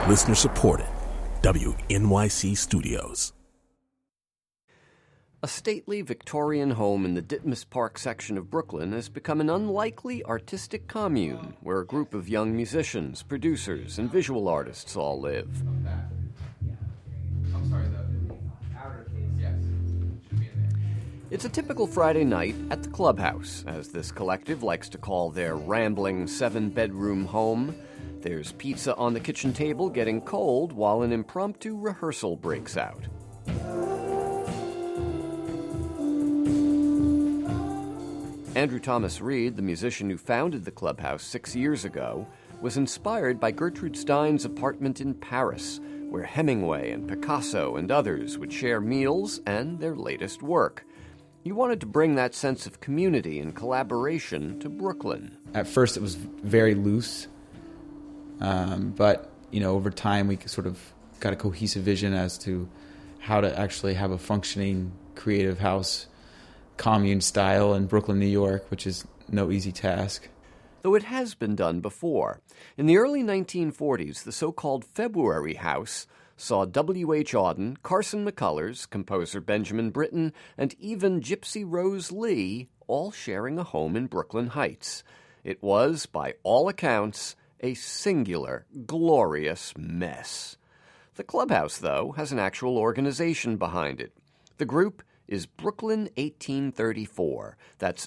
Listener supported. WNYC Studios. A stately Victorian home in the Ditmas Park section of Brooklyn has become an unlikely artistic commune where a group of young musicians, producers, and visual artists all live. It's a typical Friday night at the Clubhouse, as this collective likes to call their rambling 7-bedroom home. There's pizza on the kitchen table getting cold while an impromptu rehearsal breaks out. Andrew Thomas Reed, the musician who founded the Clubhouse 6 years ago, was inspired by Gertrude Stein's apartment in Paris, where Hemingway and Picasso and others would share meals and their latest work. He wanted to bring that sense of community and collaboration to Brooklyn. At first it was very loose, but over time we sort of got a cohesive vision as to how to actually have a functioning creative house commune style in Brooklyn, New York, which is no easy task. Though it has been done before. In the early 1940s, the so-called February House saw W.H. Auden, Carson McCullers, composer Benjamin Britten, and even Gypsy Rose Lee all sharing a home in Brooklyn Heights. It was, by all accounts, a singular, glorious mess. The Clubhouse, though, has an actual organization behind it. The group is Brooklyn 1834. That's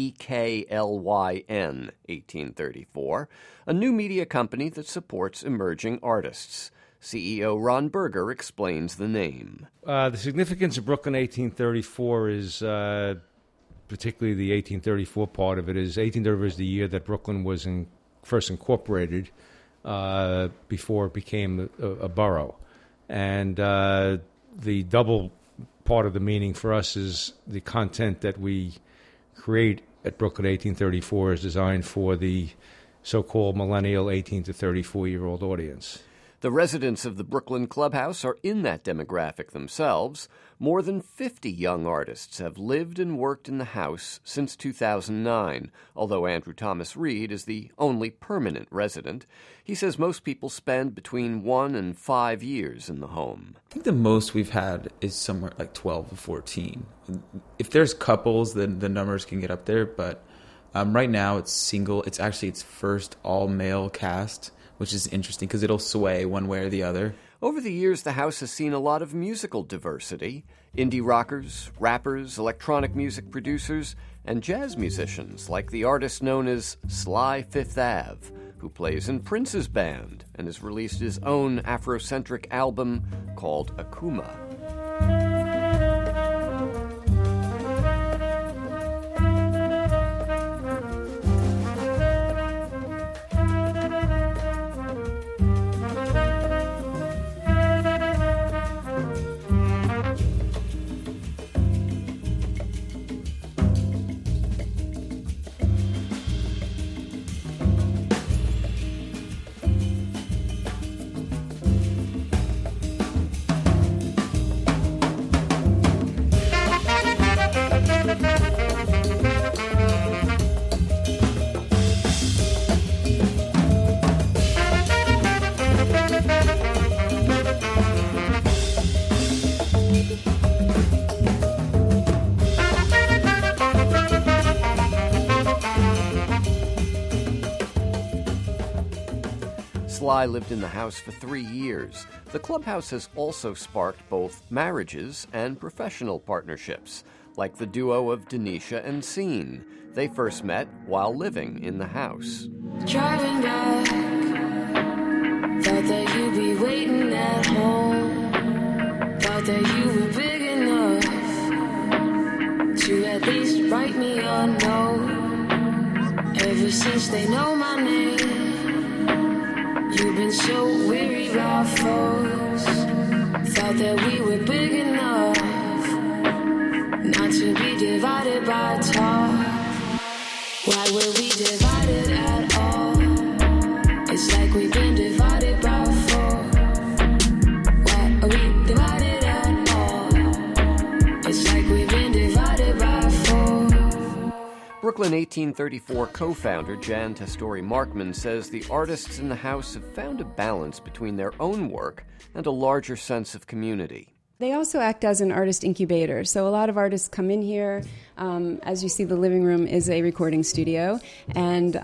BKLYN 1834, a new media company that supports emerging artists. CEO Ron Berger explains the name. The significance of Brooklyn 1834 is, particularly the 1834 part of it, is 1834 is the year that Brooklyn was first incorporated before it became a borough. And the double part of the meaning for us is the content that we create at Brooklyn 1834 is designed for the so-called millennial 18 to 34-year-old audience. The residents of the Brooklyn Clubhouse are in that demographic themselves. More than 50 young artists have lived and worked in the house since 2009, although Andrew Thomas Reed is the only permanent resident. He says most people spend between 1 and 5 years in the home. I think the most we've had is somewhere like 12 or 14. If there's couples, then the numbers can get up there, but right now it's single. It's actually its first all-male cast, which is interesting because it'll sway one way or the other. Over the years, the house has seen a lot of musical diversity. Indie rockers, rappers, electronic music producers, and jazz musicians like the artist known as Sly Fifth Ave, who plays in Prince's band and has released his own Afrocentric album called Akuma. Sly lived in the house for 3 years. The Clubhouse has also sparked both marriages and professional partnerships, like the duo of Denisha and Scene. They first met while living in the house. Driving back, thought that you'd be waiting at home. Thought that you were big enough to at least write me a note. Ever since they know my name, you've been so weary of our foes. Thought that we were big enough not to be divided by talk. Why were we divided at all? It's like we've been divided by four. Why are we divided at all? It's like we've been divided by four. Brooklyn 1834 co-founder Jan Testori-Markman says the artists in the house have found a balance between their own work and a larger sense of community. They also act as an artist incubator. So a lot of artists come in here. As you see, the living room is a recording studio. And,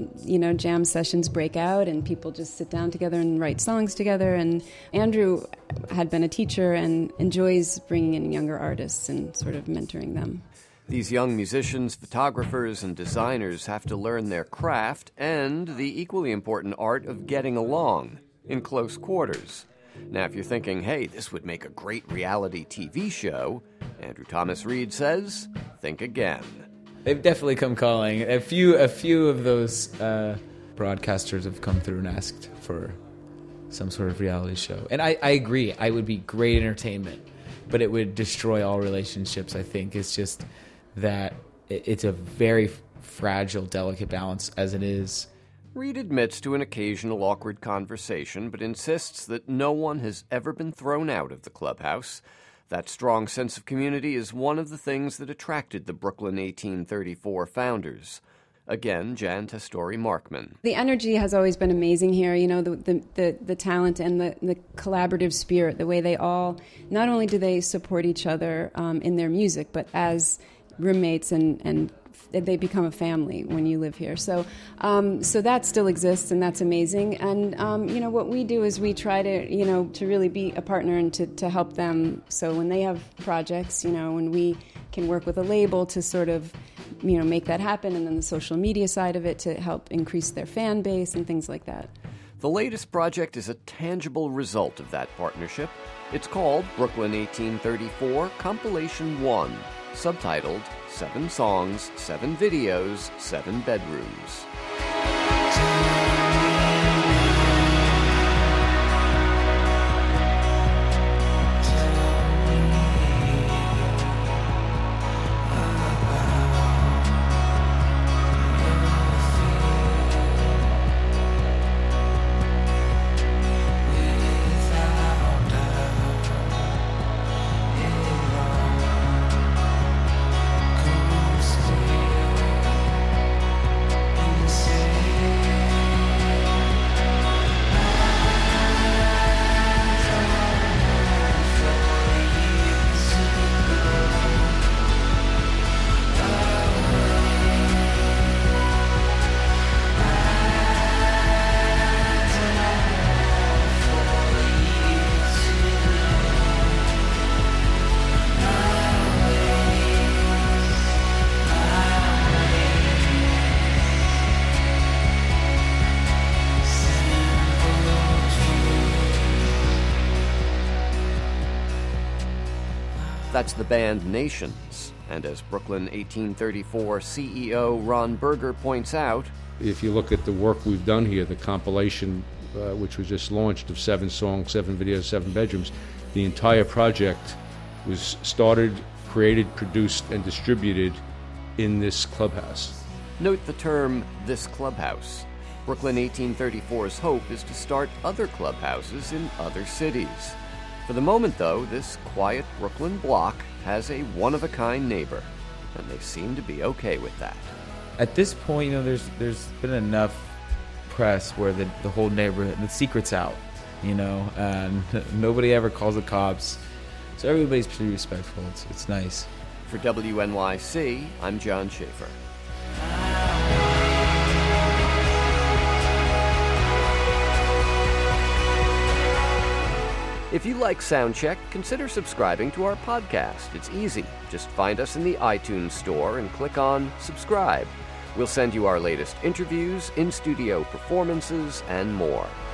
jam sessions break out and people just sit down together and write songs together. And Andrew had been a teacher and enjoys bringing in younger artists and sort of mentoring them. These young musicians, photographers, and designers have to learn their craft and the equally important art of getting along in close quarters. Now, if you're thinking, hey, this would make a great reality TV show, Andrew Thomas Reed says, think again. They've definitely come calling. A few of those broadcasters have come through and asked for some sort of reality show. And I agree. I would be great entertainment, but it would destroy all relationships, I think. It's just that it's a very fragile, delicate balance as it is. Reed admits to an occasional awkward conversation, but insists that no one has ever been thrown out of the clubhouse. That strong sense of community is one of the things that attracted the Brooklyn 1834 founders. Again, Jan Testori-Markman. The energy has always been amazing here. You know, the talent and the collaborative spirit, the way they all, not only do they support each other in their music, but as roommates and they become a family when you live here. So that still exists, and that's amazing. And, what we do is we try to really be a partner and to help them. So when they have projects, when we can work with a label to sort of, make that happen, and then the social media side of it to help increase their fan base and things like that. The latest project is a tangible result of that partnership. It's called Brooklyn 1834 Compilation 1, subtitled 7 Songs, 7 Videos, 7 Bedrooms. That's the band Nations, and as Brooklyn 1834 CEO Ron Berger points out, if you look at the work we've done here, the compilation, which was just launched, of 7 songs, 7 videos, 7 bedrooms, the entire project was started, created, produced, and distributed in this clubhouse. Note the term, this clubhouse. Brooklyn 1834's hope is to start other clubhouses in other cities. For the moment, though, this quiet Brooklyn block has a one-of-a-kind neighbor, and they seem to be okay with that. At this point, there's been enough press where the whole neighborhood, the secret's out, and nobody ever calls the cops. So everybody's pretty respectful. It's nice. For WNYC, I'm John Schaefer. If you like Soundcheck, consider subscribing to our podcast. It's easy. Just find us in the iTunes store and click on subscribe. We'll send you our latest interviews, in-studio performances, and more.